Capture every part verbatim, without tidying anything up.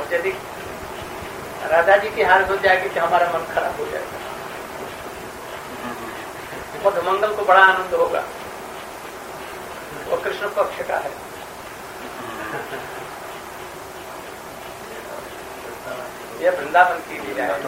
और यदि राधा जी की हार हो जाएगी तो हमारा मन खराब हो जाएगा। मधुमंगल को बड़ा आनंद होगा, वो कृष्ण पक्ष का है। यह वृंदावन की लीला है।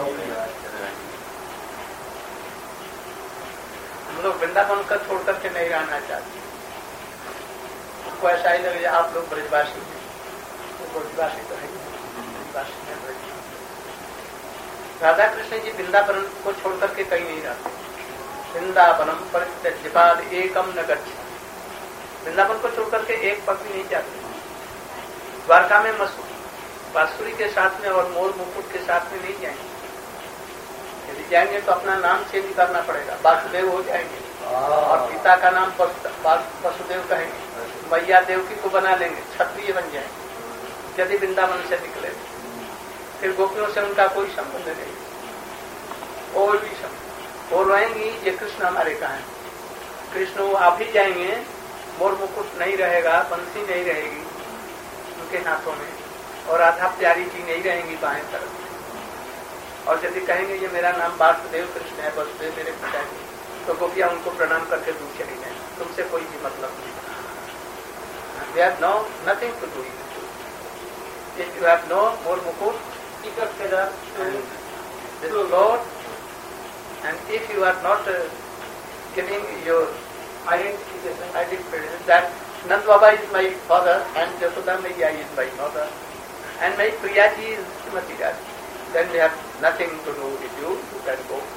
हम लोग वृंदावन का छोड़ करके नहीं रहना चाहते। आपको ऐसा ही लगे आप लोग ब्रजवासी हैं, तो ब्रजवासी तो है ब्रजवासी है ब्रजवासी। राधा कृष्ण जी वृंदावन को छोड़ करके कहीं नहीं रहते। वृंदावनम परित्यज्य पाद एकम न गच्छ। वृंदावन को छोड़ करके एक पग भी नहीं जाते। द्वारका में बांसुरी के साथ में और मोर मुकुट के साथ में नहीं जाएंगे। यदि जाएंगे तो अपना नाम चेंज करना पड़ेगा, वासुदेव हो जाएंगे और पिता का नाम वसुदेव कहेंगे, मैया देवकी को बना लेंगे, क्षत्रिय बन जाएंगे यदि वृंदावन से निकले। फिर गोपियों से उनका कोई संबंध नहीं, कोई भी संबंध। वो रहेंगी ये कृष्ण हमारे कहाँ है, कृष्ण वो आप ही जाएंगे, मोर मुकुट नहीं रहेगा, बंसी नहीं रहेगी उनके हाथों में, और राधा प्यारी जी नहीं रहेंगी बाएं तरफ। और यदि कहेंगे ये मेरा नाम वासुदेव कृष्ण है, वसुदेव मेरे पिता जी, तो गोपियां उनको प्रणाम करके दूर चली जाएंगे, तुमसे कोई भी मतलब नहीं। They have no nothing to do with you. If you have no more mukut, pick up feather to the Lord, and if you are not uh, giving your identification, identification that Nand Baba is my father and Yashoda Maiya is my mother, and my Priyaji is Srimati Radha, then they have nothing to do with you. You can go.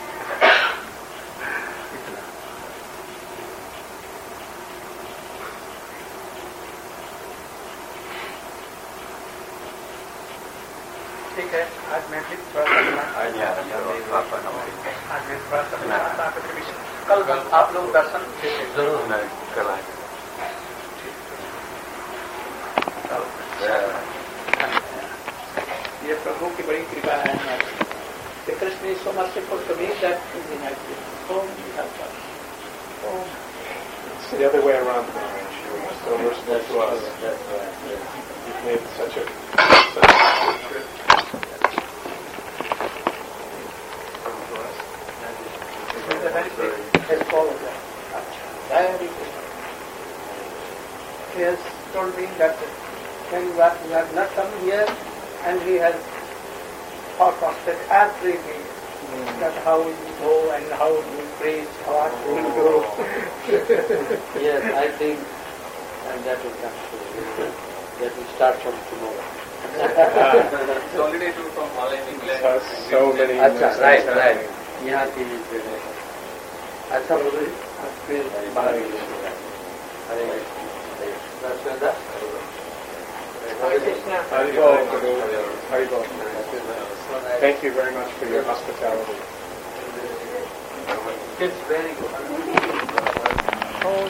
ठीक है, आज मैं भी थोड़ा सा आज मैं थोड़ा सा कल आप लोग दर्शन जरूर मैं कल आएंगे। ये प्रभु की बड़ी कृपा है हमारी। The Krishna is so merciful to me that he has been so helpful. So it's the other way around now. She was so merciful to us. That's right. You've made such a such a good trip. It's a very big help all of that. Very good. He has told me that when you have, you have not come here, and he has forecasted every day mm. that how we will go and how we will preach, what we will do. Yes, I think, and that will come true. That will start from tomorrow. It's already true from Malay England. So many. अच्छा, right, right. यहाँ की अच्छा बोलो फिर बाहर अरे दर्शन Haribol, Haribol. Thank you very much for your hospitality. It's very good. So,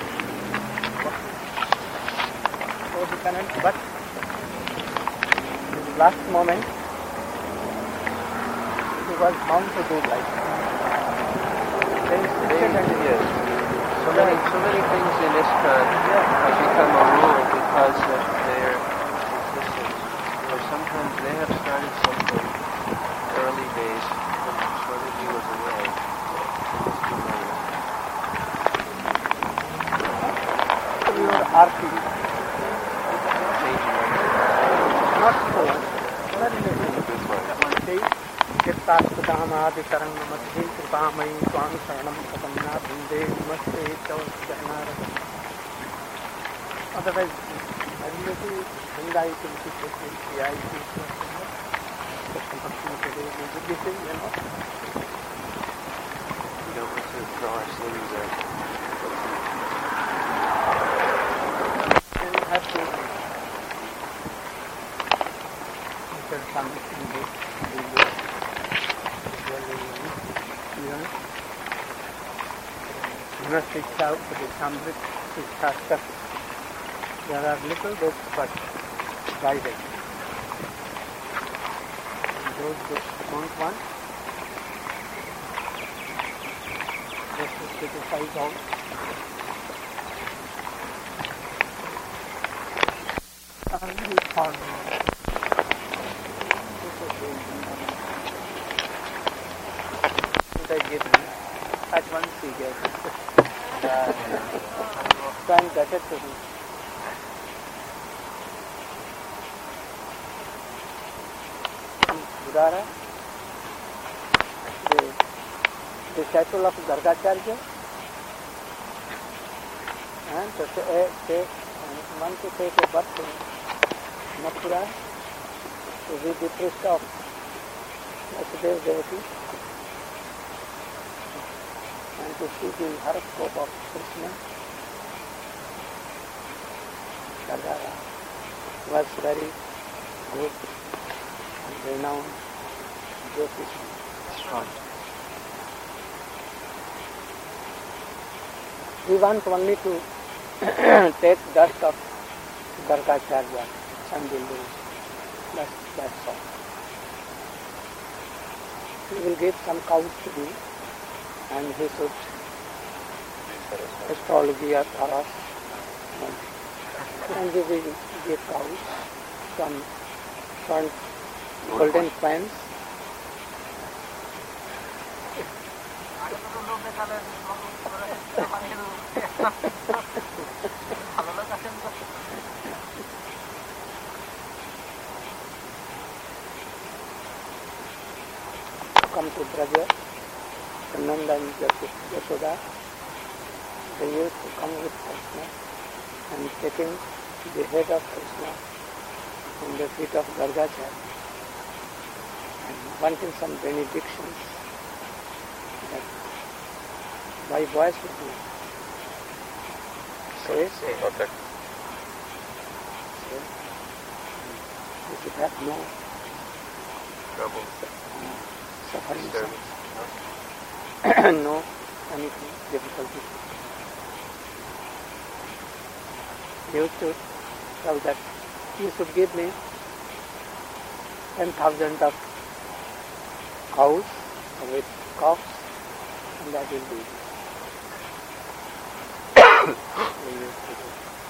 so he cannot, but in the last moment, he was bound to do like Very, very yes. So many, so many things in ISKCON have become a rule because of their existence. You know, sometimes they have started something early days when Swamiji was away. your arti. Not so. One says, Chittaskudamadi Sarangamadhi Kripamai Swami Saranam Katanna Binde Namaste Chavanarada. Otherwise, I will do Hinda I can see the I see this is, you know. You don't want to throw our sleeves out. And have to enter some in this, in this, Guna Shiksha, Upadeshamrit, Shiksha, Tat. There are little books but guided. Those books don't want just to criticize all. Only for they give me, at once he gave me. So I'm indebted to him. Budara, the, the statue of Gargacharya, and to take, one to take a birth in Mathura, to be the priest of Vasudev Devaki, and to see the horoscope of Krishna. Gargara was very good and renowned Jyotish. Right. We want only to take dust of Gargacharya, Sandil Devi. That's, that's all. We will give some cows to him, and he should astrology or us. And we will give cows some front golden fans. Come to Braja, Nanda and Yashoda, they used to come with Krishna and taking the head of Krishna in the feet of Gargacharya and wanting some benedictions that my voice would be says, Okay. says, you should have no Trouble. suffering, no anything difficulty. You used to tell that you should give me ten thousand of cows with calves, and that will be it. We used to do.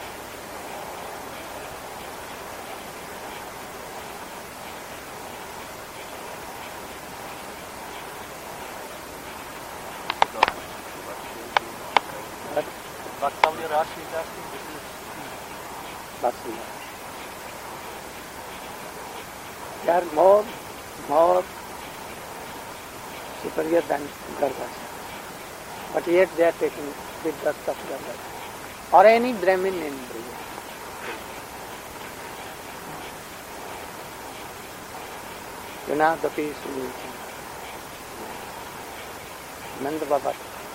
But But some of your Rashi is asking, this is Vasudha. They are more, more superior than Gargacharya. But yet they are taking the dust of Gargacharya. Or any Brahmin in Brija. Yunadapi Sunilchan. Nanda Baba.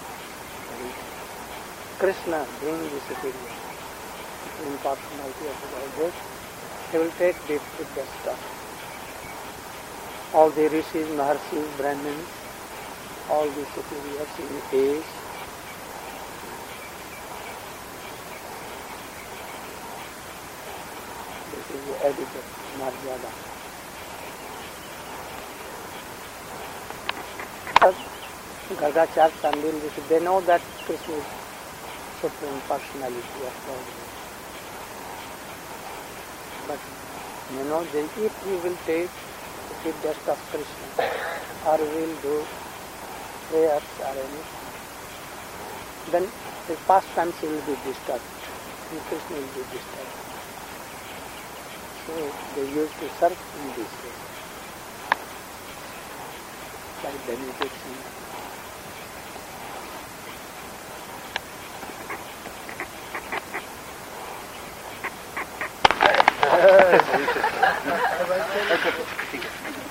Krishna being the superior. Impersonality of the world, he will take the dust of all the rishis, maharshis, brahmins, all the superiors in age. This is the editor, Marjada. Gargacharya, Sandil, they know that Krishna is supreme personality of God. But you know, they, if we will take the dust of Krishna, or we will do prayers or anything, then the pastimes will be disturbed, and Krishna will be disturbed. So they used to serve in this way, like benediction. Okay, ठीक है.